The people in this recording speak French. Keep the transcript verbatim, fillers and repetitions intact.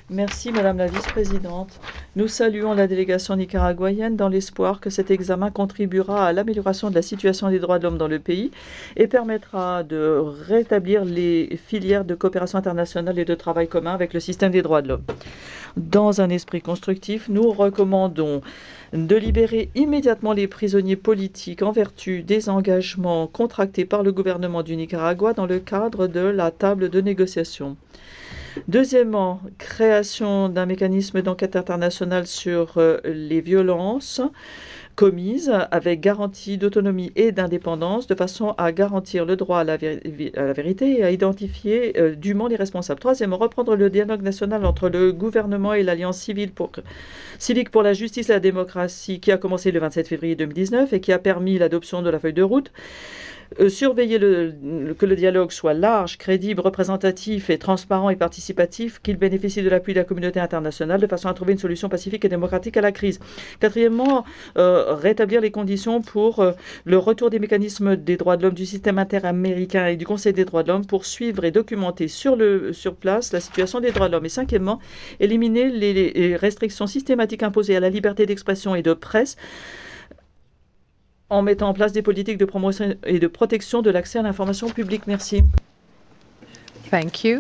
Merci Madame la Vice-présidente. Nous saluons la délégation nicaraguayenne dans l'espoir que cet examen contribuera à l'amélioration de la situation des droits de l'homme dans le pays et permettra de rétablir les filières de coopération internationale et de travail commun avec le système des droits de l'homme. Dans un esprit constructif, nous recommandons de libérer immédiatement les prisonniers politiques en vertu des engagements contractés par le gouvernement du Nicaragua dans le cadre de la table de négociation. Deuxièmement, création d'un mécanisme d'enquête internationale sur euh, les violences commises avec garantie d'autonomie et d'indépendance de façon à garantir le droit à la, vé- à la vérité et à identifier euh, dûment les responsables. Troisièmement, reprendre le dialogue national entre le gouvernement et l'Alliance civile pour, civique pour la justice et la démocratie qui a commencé le vingt-sept février deux mille dix-neuf et qui a permis l'adoption de la feuille de route. Euh, surveiller le, le- que le dialogue soit large, crédible, représentatif et transparent et participatif, qu'il bénéficie de l'appui de la communauté internationale de façon à trouver une solution pacifique et démocratique à la crise. Quatrièmement, euh, rétablir les conditions pour euh, le retour des mécanismes des droits de l'homme du système interaméricain et du Conseil des droits de l'homme pour suivre et documenter sur, le, sur place la situation des droits de l'homme. Et cinquièmement, éliminer les, les restrictions systématiques imposées à la liberté d'expression et de presse en mettant en place des politiques de promotion et de protection de l'accès à l'information publique. Merci. Thank you.